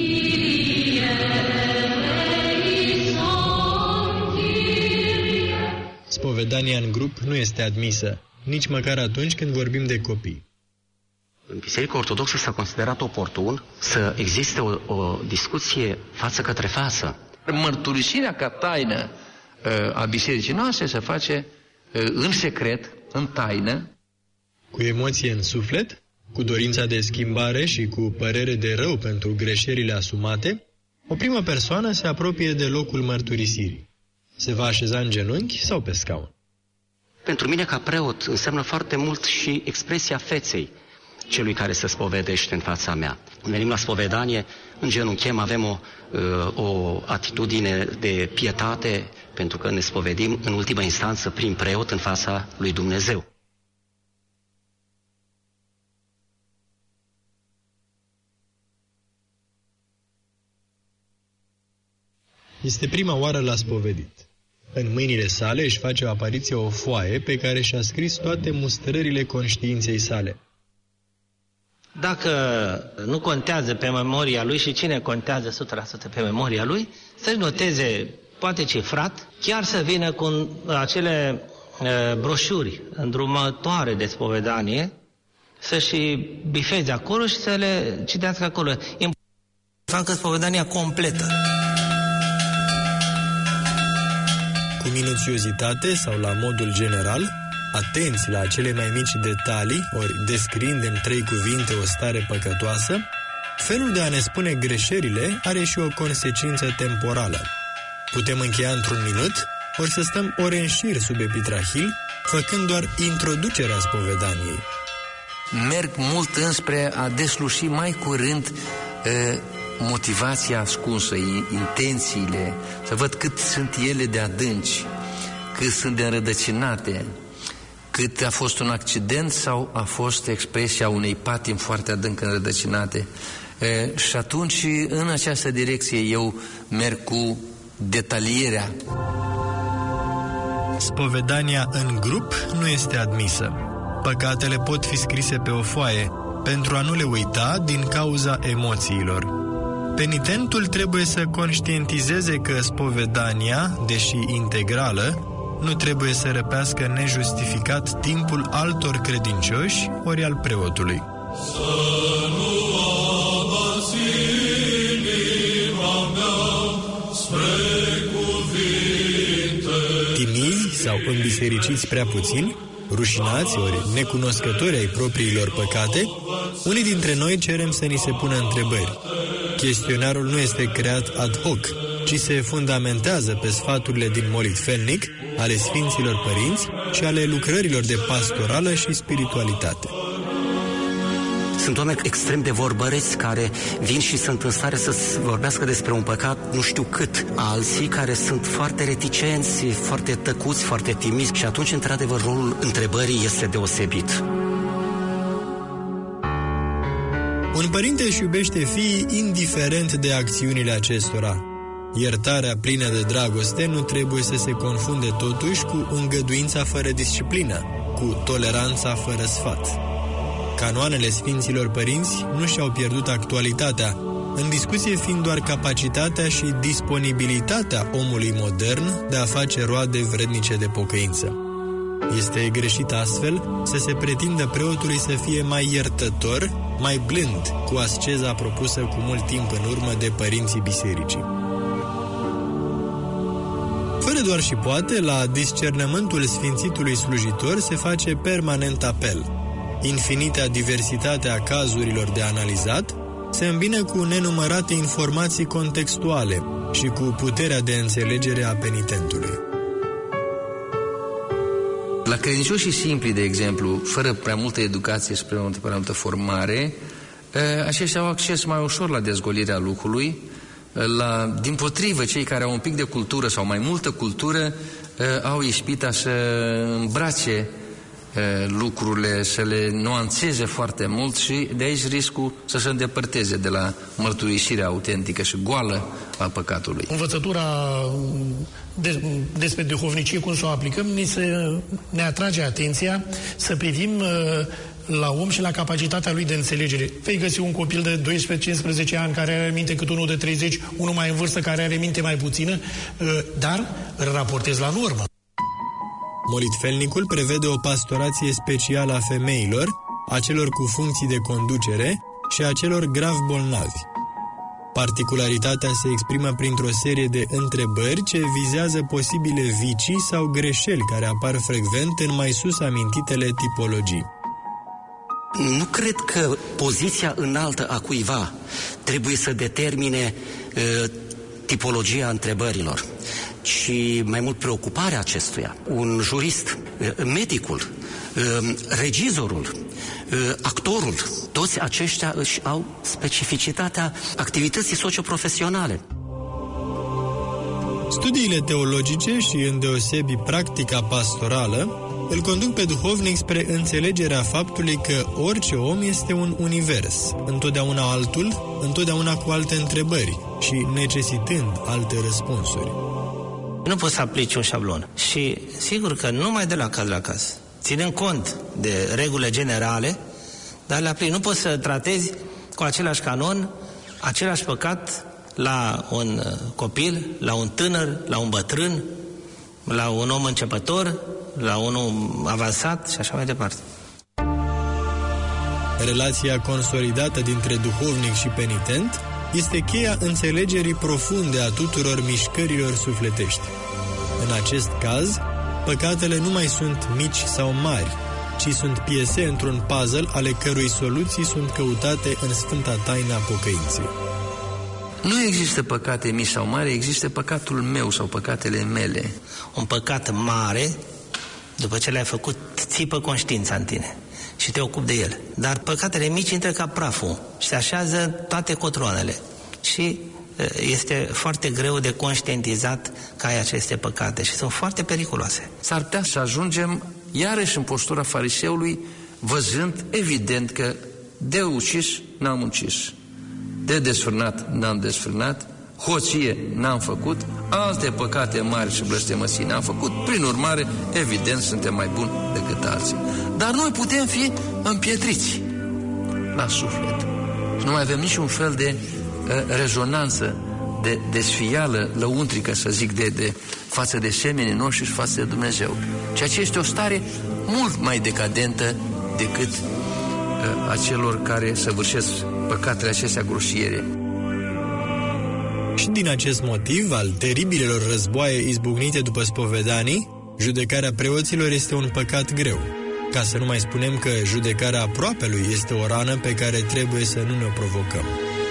Spovedania în grup nu este admisă, nici măcar atunci când vorbim de copii. În Biserica Ortodoxă s-a considerat oportun să existe o discuție față către față. Mărturisirea ca taină a bisericii noastre se face în secret, în taină. Cu emoție în suflet, cu dorința de schimbare și cu părere de rău pentru greșelile asumate, o primă persoană se apropie de locul mărturisirii. Se va așeza în genunchi sau pe scaun. Pentru mine, ca preot, înseamnă foarte mult și expresia feței celui care se spovedește în fața mea. Când venim la spovedanie, îngenunchem, avem o atitudine de pietate, pentru că ne spovedim în ultimă instanță prin preot în fața lui Dumnezeu. Este prima oară la spovedit. În mâinile sale își face o apariție o foaie pe care și-a scris toate mustrările conștiinței sale. Dacă nu contează pe memoria lui, și cine contează 100% pe memoria lui, să-și noteze, poate cifrat, chiar să vină cu acele broșuri îndrumătoare de spovedanie, să-și bifeze acolo și să le citească acolo. Facă spovedania completă. Cu minuțiozitate sau la modul general, atenți la cele mai mici detalii, ori descriind în 3 cuvinte o stare păcătoasă, felul de a ne spune greșelile are și o consecință temporală. Putem încheia într-un minut, ori să stăm ore în șir sub epitrahil, făcând doar introducerea spovedaniei. Merg mult înspre a desluși mai curând motivația ascunsă, intențiile, să văd cât sunt ele de adânci, cât sunt de înrădăcinate, cât a fost un accident sau a fost expresia unei patimi foarte adânc înrădăcinate. Și atunci, în această direcție, eu merg cu detalierea. Spovedania în grup nu este admisă. Păcatele pot fi scrise pe o foaie, pentru a nu le uita din cauza emoțiilor. Penitentul trebuie să conștientizeze că spovedania, deși integrală, nu trebuie să răpească nejustificat timpul altor credincioși ori al preotului. Să nu abați inima mea spre cuvinte. Timii sau îmbisericiți prea puțin, rușinați ori necunoscători ai propriilor păcate, unii dintre noi cerem să ni se pună întrebări. Chestionarul nu este creat ad hoc, ci se fundamentează pe sfaturile din molitfelnic, ale Sfinților Părinți și ale lucrărilor de pastorală și spiritualitate. Sunt oameni extrem de vorbăreți care vin și sunt în stare să vorbească despre un păcat nu știu cât. Alții care sunt foarte reticenți, foarte tăcuți, foarte timizi și atunci, într-adevăr, rolul întrebării este deosebit. Un părinte își iubește fiii indiferent de acțiunile acestora. Iertarea plină de dragoste nu trebuie să se confunde totuși cu îngăduința fără disciplină, cu toleranța fără sfat. canoanele Sfinților Părinți nu și-au pierdut actualitatea, în discuție fiind doar capacitatea și disponibilitatea omului modern de a face roade vrednice de pocăință. Este greșit astfel să se pretindă preotului să fie mai iertător, mai blând cu asceza propusă cu mult timp în urmă de părinții bisericii. Fără doar și poate, la discernământul sfințitului slujitor se face permanent apel. Infinita diversitate a cazurilor de analizat se îmbină cu nenumărate informații contextuale și cu puterea de înțelegere a penitentului. La credincioșii simpli, de exemplu, fără prea multă educație și prea multă formare, aceștia au acces mai ușor la dezgolirea lucrului. Dimpotrivă, cei care au un pic de cultură sau mai multă cultură au ispita să îmbrace lucrurile, să le nuanțeze foarte mult și de aici riscul să se îndepărteze de la mărturisirea autentică și goală a păcatului. Învățătura despre duhovnicie, cum să o aplicăm, ne atrage atenția să privim la om și la capacitatea lui de înțelegere. Vei găsi un copil de 12-15 ani care are minte cât unul de 30, unul mai în vârstă care are minte mai puțină, dar îl raportezi la normă. Molitfelnicul prevede o pastorație specială a femeilor, a celor cu funcții de conducere și a celor grav bolnavi. Particularitatea se exprimă printr-o serie de întrebări ce vizează posibile vicii sau greșeli care apar frecvent în mai sus amintitele tipologii. Nu cred că poziția înaltă a cuiva trebuie să determine tipologia întrebărilor, ci mai mult preocuparea acestuia. Un jurist, medicul, regizorul, actorul, toți aceștia își au specificitatea activității socioprofesionale. Studiile teologice și îndeosebi practica pastorală îl conduc pe duhovnic spre înțelegerea faptului că orice om este un univers, întotdeauna altul, întotdeauna cu alte întrebări și necesitând alte răspunsuri. Nu poți să aplici un șablon și sigur că numai de la caz la caz, ținând cont de regulile generale, dar le aplici. Nu poți să tratezi cu același canon, același păcat la un copil, la un tânăr, la un bătrân, la un om începător, la unul avansat și așa mai departe. Relația consolidată dintre duhovnic și penitent este cheia înțelegerii profunde a tuturor mișcărilor sufletești. În acest caz, păcatele nu mai sunt mici sau mari, ci sunt piese într-un puzzle ale cărui soluții sunt căutate în sfânta taina pocăinței. Nu există păcate mici sau mari, există păcatul meu sau păcatele mele. Un păcat mare, după ce l-ai făcut, țipă conștiința în tine și te ocupi de el. Dar păcatele mici intră ca praful și se așează toate cotroanele. Și este foarte greu de conștientizat că ai aceste păcate și sunt foarte periculoase. S-ar putea să ajungem iarăși în postura fariseului, văzând evident că de ucis n-am ucis, de desfrânat n-am desfrânat, hoție n-am făcut, alte păcate mari și blestemăsii n-am făcut, prin urmare, evident, suntem mai buni decât alții. Dar noi putem fi împietriți la suflet. Și nu mai avem niciun fel de rezonanță, de desfială lăuntrică, să zic, de față de semenii noștri și față de Dumnezeu. Ceea ce este o stare mult mai decadentă decât a celor care săvârșesc păcatele acestea grosiere. Și din acest motiv, al teribilelor războaie izbucnite după spovedanii, judecarea preoților este un păcat greu. Ca să nu mai spunem că judecarea aproapelui este o rană pe care trebuie să nu ne o provocăm.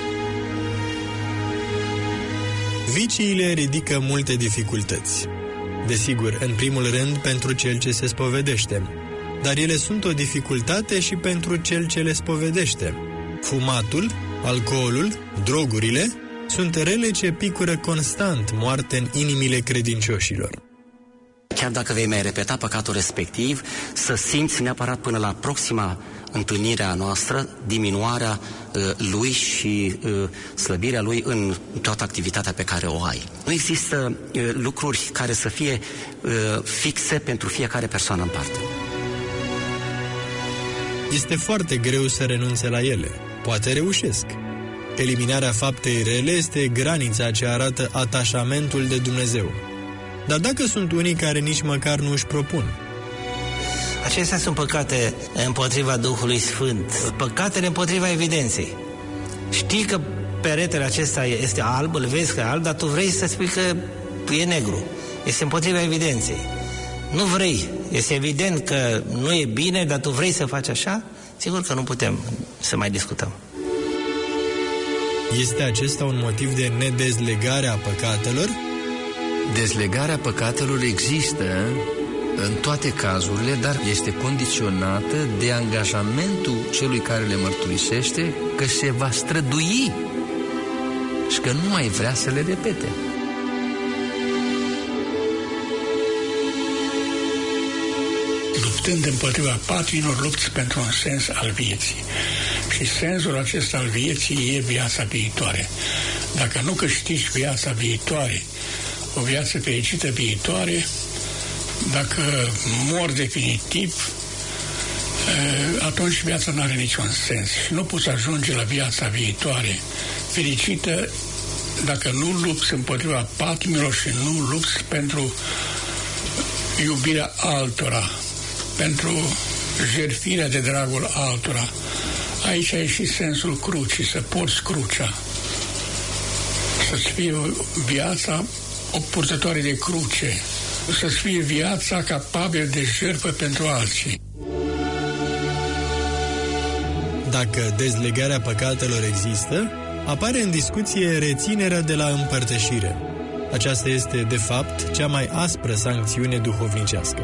Viciile ridică multe dificultăți. Desigur, în primul rând pentru cel ce se spovedește, dar ele sunt o dificultate și pentru cel ce le spovedește. Fumatul, alcoolul, drogurile sunt rele ce picură constant moarte în inimile credincioșilor. Chiar dacă vei mai repeta păcatul respectiv, să simți neapărat până la proxima întâlnirea noastră diminuarea lui și slăbirea lui în toată activitatea pe care o ai. Nu există lucruri care să fie fixe pentru fiecare persoană în parte. Este foarte greu să renunțe la ele. Poate reușesc. Eliminarea faptei rele este granița ce arată atașamentul de Dumnezeu. Dar dacă sunt unii care nici măcar nu își propun? Acestea sunt păcate împotriva Duhului Sfânt, păcatele împotriva evidenței. Știi că peretele acesta este alb, îl vezi că e alb, dar tu vrei să spui că e negru. Este împotriva evidenței. Nu vrei, este evident că nu e bine, dar tu vrei să faci așa? Sigur că nu putem să mai discutăm. Este acesta un motiv de nedezlegare a păcatelor? Dezlegarea păcatelor există în toate cazurile, dar este condiționată de angajamentul celui care le mărturisește că se va strădui și că nu mai vrea să le repete. Luptând împotriva patimilor, lupți pentru un sens al vieții. Și sensul acesta al vieții e viața viitoare. Dacă nu câștigi viața viitoare, o viață fericită viitoare, dacă mor definitiv, atunci viața nu are niciun sens. Și nu poți ajunge la viața viitoare fericită dacă nu lupți împotriva patimilor și nu lupți pentru iubirea altora, pentru jertfirea de dragul altora. Aici e și sensul crucii, să porți crucea, să-ți fie viața o purtătoare de cruce, să-ți fie viața capabil de jertfă pentru alții. Dacă dezlegarea păcatelor există, apare în discuție reținerea de la împărtășire. Aceasta este, de fapt, cea mai aspră sancțiune duhovnicească.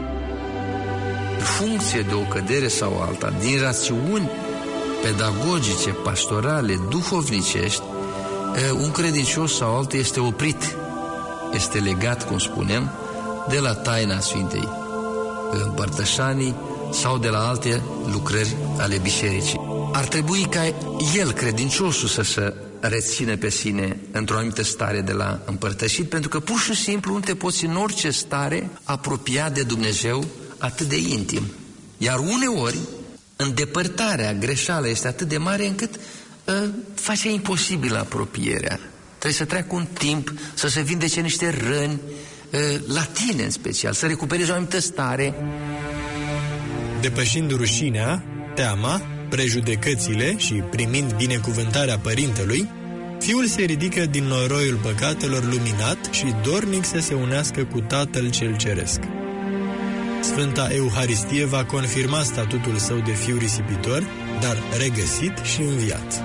Funcție de o cădere sau alta, din rațiuni pedagogice, pastorale, duhovnicești, un credincios sau altul este oprit, este legat, cum spunem, de la taina Sfintei Împărtășanii sau de la alte lucrări ale bisericii. Ar trebui ca el, credinciosul, să se rețină pe sine într-o anumită stare de la împărtășit, pentru că pur și simplu nu te poți în orice stare apropia de Dumnezeu atât de intim. Iar uneori, îndepărtarea, greșeala este atât de mare încât face imposibilă apropierea. Trebuie să treacă un timp, să se vindece niște răni, la tine în special, să recuperezi o anumită stare. Depășind rușinea, teama, prejudecățile și primind binecuvântarea părintelui, fiul se ridică din noroiul păcatelor luminat și dornic să se unească cu Tatăl cel Ceresc. Sfânta Euharistie va confirma statutul său de fiu risipitor, dar regăsit și înviat.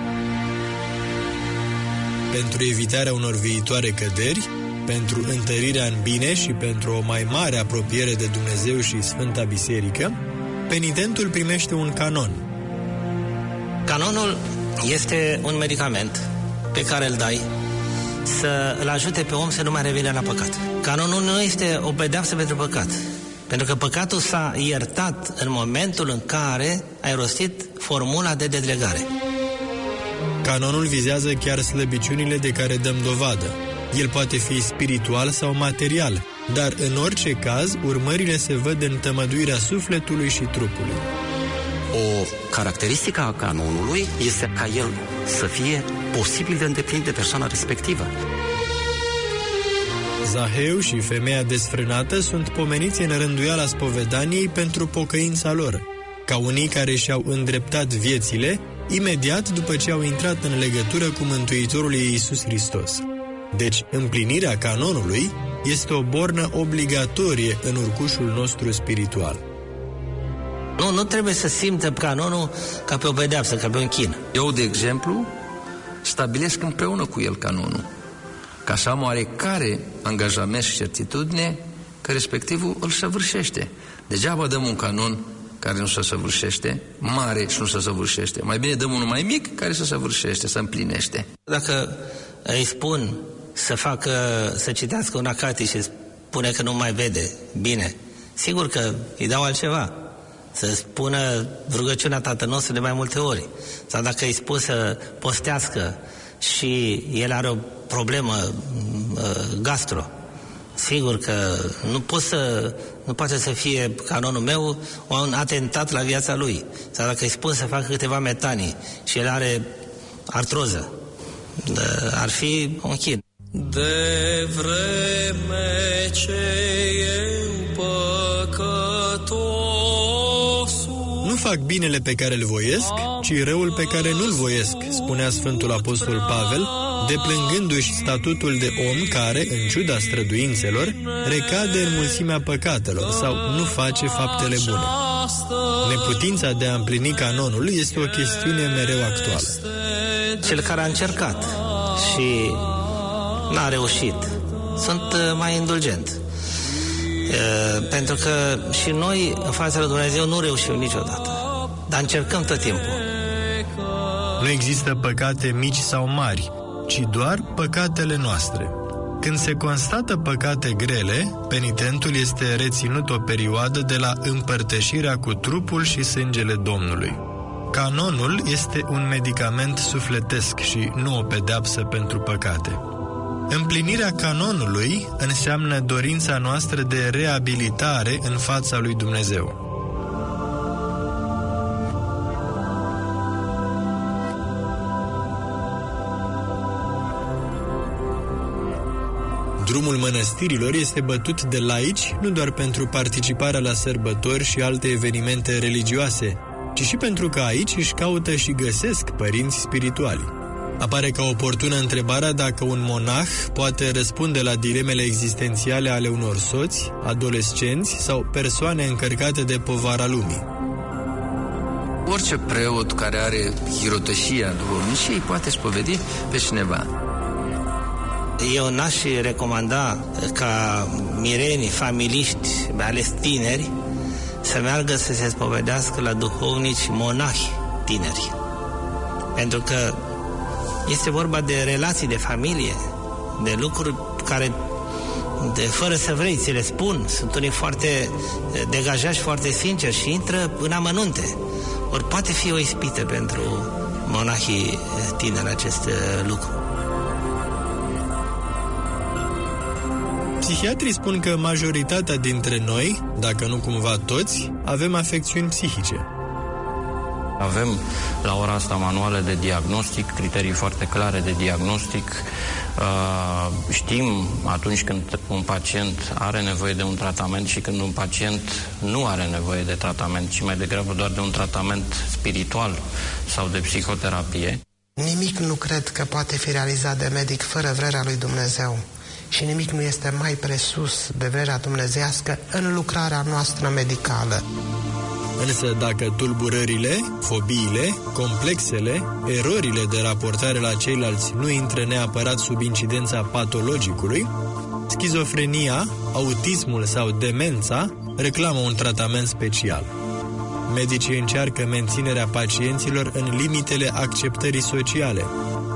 Pentru evitarea unor viitoare căderi, pentru întărirea în bine și pentru o mai mare apropiere de Dumnezeu și Sfânta Biserică, penitentul primește un canon. Canonul este un medicament pe care îl dai să îl ajute pe om să nu mai revină la păcat. Canonul nu este o pedeapsă pentru păcat, pentru că păcatul s-a iertat în momentul în care ai rostit formula de dezlegare. Canonul vizează chiar slăbiciunile de care dăm dovadă. El poate fi spiritual sau material, dar în orice caz, urmările se văd în tămăduirea sufletului și trupului. O caracteristică a canonului este ca el să fie posibil de îndeplinit de persoana respectivă. Zaheu și femeia desfrânată sunt pomeniți în rânduiala spovedaniei pentru pocăința lor, ca unii care și-au îndreptat viețile imediat după ce au intrat în legătură cu Mântuitorul Iisus Hristos. Deci, împlinirea canonului este o bornă obligatorie în urcușul nostru spiritual. Nu trebuie să simtă canonul ca pe o pedeapsă, ca pe un chin. Eu, de exemplu, stabilesc împreună cu el canonul, ca să am oarecare angajament și certitudine că respectivul îl săvârșește. Degeaba dăm un canon care nu se săvârșește, mare și nu se săvârșește. Mai bine dăm unul mai mic care se săvârșește, se împlinește. Dacă îi spun să citească un acati și spune că nu mai vede bine, sigur că îi dau altceva. Să spună rugăciunea Tatăl nostru de mai multe ori. Sau dacă îi spun să postească și el are o problemă gastro, Sigur că nu poate să fie canonul meu un atentat la viața lui. Sau dacă îi spun să facă câteva metanii și el are artroză, ar fi un chin. De vreme ce eu păcătosul nu fac binele pe care îl voiesc, ci răul pe care nu-l voiesc, spunea Sfântul Apostol Pavel, deplângându-și statutul de om care, în ciuda străduințelor, recade în mulțimea păcatelor sau nu face faptele bune. Neputința de a împlini canonul este o chestiune mereu actuală. Cel care a încercat și n-a reușit, sunt mai indulgent. Pentru că și noi, în fața lui Dumnezeu, nu reușim niciodată, dar încercăm tot timpul. Nu există păcate mici sau mari, ci doar păcatele noastre. Când se constată păcate grele, penitentul este reținut o perioadă de la împărtășirea cu trupul și sângele Domnului. Canonul este un medicament sufletesc și nu o pedeapsă pentru păcate. Împlinirea canonului înseamnă dorința noastră de reabilitare în fața lui Dumnezeu. Drumul mănăstirilor este bătut de laici nu doar pentru participarea la sărbători și alte evenimente religioase, ci și pentru că aici își caută și găsesc părinți spirituali. Apare ca oportună întrebarea dacă un monah poate răspunde la dilemele existențiale ale unor soți, adolescenți sau persoane încărcate de povara lumii. Orice preot care are hirotășia duhovniciei poate spovedi pe cineva. Eu n-aș recomanda ca mirenii, familiști, ales tineri, să meargă să se spovedească la duhovnici monahi tineri. Pentru că este vorba de relații de familie, de lucruri care, fără să vrei, ți le spun. Sunt unii foarte degajați, foarte sinceri și intră în amănunte. Ori poate fi o ispită pentru monahii tineri acest lucru. Psihiatrii spun că majoritatea dintre noi, dacă nu cumva toți, avem afecțiuni psihice. Avem la ora asta manuale de diagnostic, criterii foarte clare de diagnostic. Știm atunci când un pacient are nevoie de un tratament și când un pacient nu are nevoie de tratament, ci mai degrabă doar de un tratament spiritual sau de psihoterapie. Nimic nu cred că poate fi realizat de medic fără vrerea lui Dumnezeu. Și nimic nu este mai presus de vrerea dumnezeiască în lucrarea noastră medicală. Însă dacă tulburările, fobiile, complexele, erorile de raportare la ceilalți nu intră neapărat sub incidența patologicului, schizofrenia, autismul sau demența reclamă un tratament special. Medicii încearcă menținerea pacienților în limitele acceptării sociale.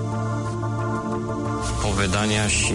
Povedania și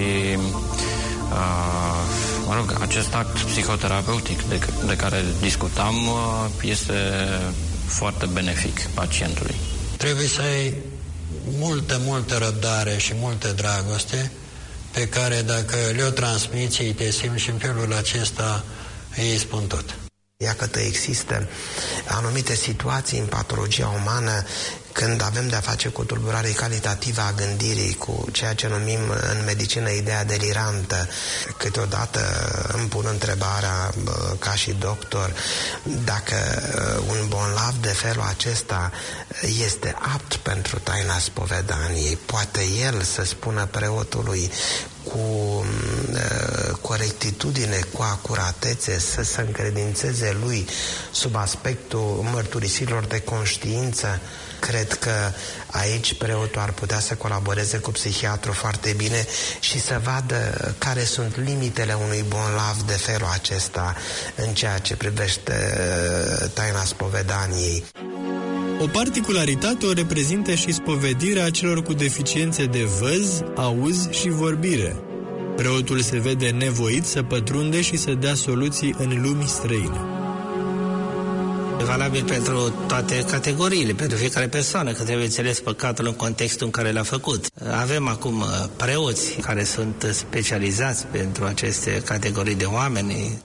acest act psihoterapeutic de care discutam este foarte benefic pacientului. Trebuie să ai multă răbdare și multă dragoste pe care dacă le-o transmiți, ei te simți și în felul acesta ei spun tot. Iată, există anumite situații în patologia umană când avem de-a face cu tulburare calitativă a gândirii, cu ceea ce numim în medicină ideea delirantă. Câteodată îmi pun întrebarea, ca și doctor, dacă un bolnav de felul acesta este apt pentru taina spovedaniei. Poate el să spună preotului cu corectitudine, cu acuratețe, să se încredințeze lui sub aspectul mărturisirilor de conștiință. Cred că aici preotul ar putea să colaboreze cu psihiatru foarte bine și să vadă care sunt limitele unui bolnav de felul acesta în ceea ce privește taina spovedaniei. O particularitate o reprezintă și spovedirea celor cu deficiențe de văz, auz și vorbire. Preotul se vede nevoit să pătrunde și să dea soluții în lumi străine. E valabil pentru toate categoriile, pentru fiecare persoană, că trebuie înțeles păcatul în contextul în care l-a făcut. Avem acum preoți care sunt specializați pentru aceste categorii de oameni.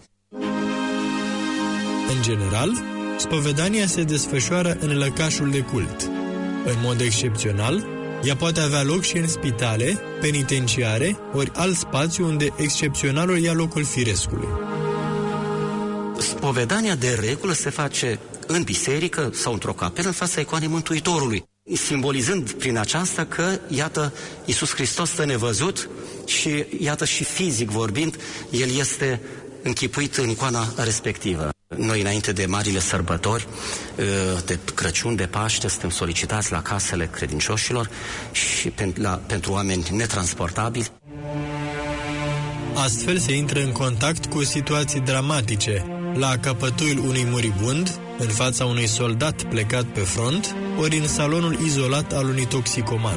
În general, spovedania se desfășoară în lăcașul de cult. În mod excepțional, ea poate avea loc și în spitale, penitenciare, ori alt spațiu unde excepționalul ia locul firescului. Spovedania de regulă se face în biserică sau într-o capelă în fața icoanei Mântuitorului, simbolizând prin aceasta că, iată, Iisus Hristos stă nevăzut și, iată, și fizic vorbind, El este închipuit în icoana respectivă. Noi, înainte de marile sărbători, de Crăciun, de Paște, suntem solicitați la casele credincioșilor și pentru oameni netransportabili. Astfel se intră în contact cu situații dramatice, la capătul unui muribund, în fața unui soldat plecat pe front, ori în salonul izolat al unui toxicoman.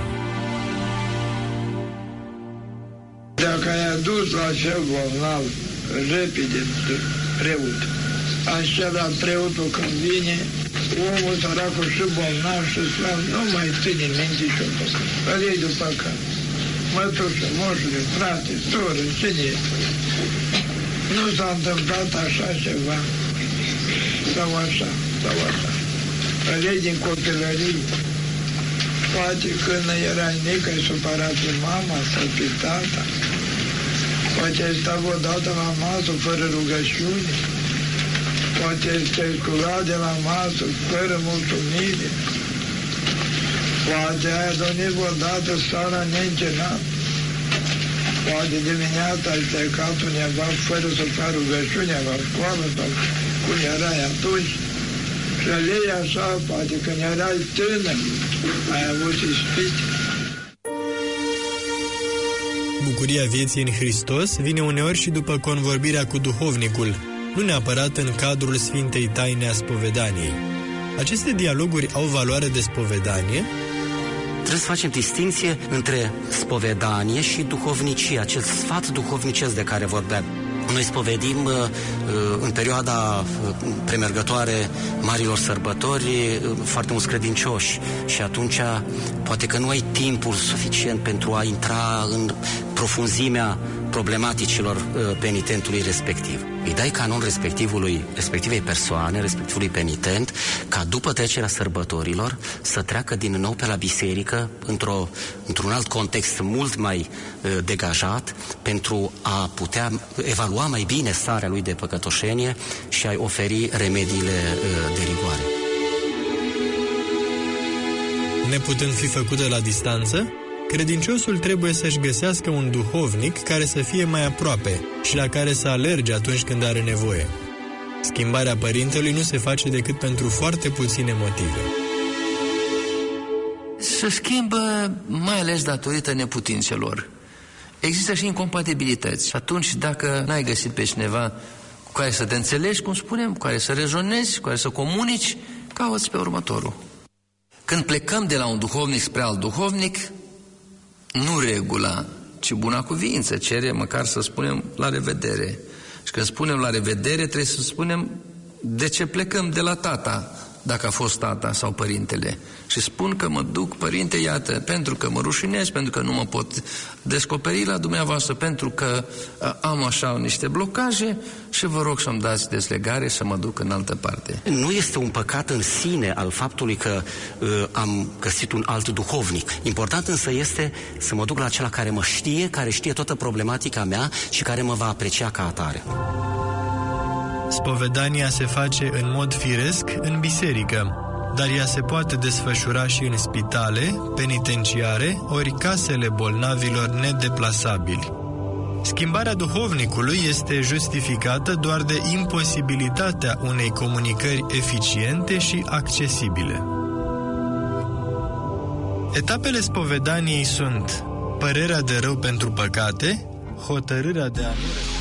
Dacă ai adus la acel bolnav repede preot, așa preotul când vine, omul săracul și bolnav și slav, nu mai ține minte și-o păcat. Îl iei după cap. Mătușă, moșule, frate, soră, cine e? Nu s-a întâmplat așa ceva. Sau așa. Îl iei din copilărie. Poate când erai mic, ai supărat pe mama sau pe tata. Poate ai stat odată la masă fără rugăciune. Poate te-ai sculat de la masă fără mulțumire. Poate ai adormit odată seara neîncenat. Poate dimineața ai plecat undeva fără să faci rugăciunea la școală sau cum erai atunci. Și alei așa, poate când erai tânăr, ai avut ispite. Bucuria vieții în Hristos vine uneori și după convorbirea cu duhovnicul, nu neapărat în cadrul Sfintei Taine a spovedaniei. Aceste dialoguri au valoare de spovedanie? Trebuie să facem distinție între spovedanie și duhovnicie, acel sfat duhovnicesc de care vorbeam. Noi spovedim în perioada premergătoare marilor sărbători foarte mulți credincioși și atunci poate că nu ai timpul suficient pentru a intra în profunzimea problematicilor penitentului respectiv. Îi dai canon respectivei persoane, respectivului penitent, ca după trecerea sărbătorilor să treacă din nou pe la biserică într-un alt context mult mai degajat pentru a putea evalua mai bine starea lui de păcătoșenie și a-i oferi remediile de rigoare. Neputând fi făcută la distanță, credinciosul trebuie să-și găsească un duhovnic care să fie mai aproape și la care să alerge atunci când are nevoie. Schimbarea părintelui nu se face decât pentru foarte puține motive. Se schimbă mai ales datorită neputințelor. Există și incompatibilități. Atunci, dacă n-ai găsit pe cineva cu care să te înțelegi, cum spunem, cu care să rezonezi, cu care să comunici, cauți pe următorul. Când plecăm de la un duhovnic spre alt duhovnic, nu regula, ci buna cuvință, cere măcar să spunem la revedere. Și când spunem la revedere, trebuie să spunem de ce plecăm de la tata, dacă a fost tata sau părintele. Și spun că mă duc, părinte, iată, pentru că mă rușinez, pentru că nu mă pot descoperi la dumneavoastră, pentru că am așa niște blocaje și vă rog să-mi dați deslegare să mă duc în altă parte. Nu este un păcat în sine al faptului că am găsit un alt duhovnic. Important însă este să mă duc la acela care mă știe, care știe toată problematica mea și care mă va aprecia ca atare. Spovedania se face în mod firesc în biserică, dar ea se poate desfășura și în spitale, penitenciare, ori casele bolnavilor nedeplasabili. Schimbarea duhovnicului este justificată doar de imposibilitatea unei comunicări eficiente și accesibile. Etapele spovedaniei sunt părerea de rău pentru păcate, hotărârea de a nu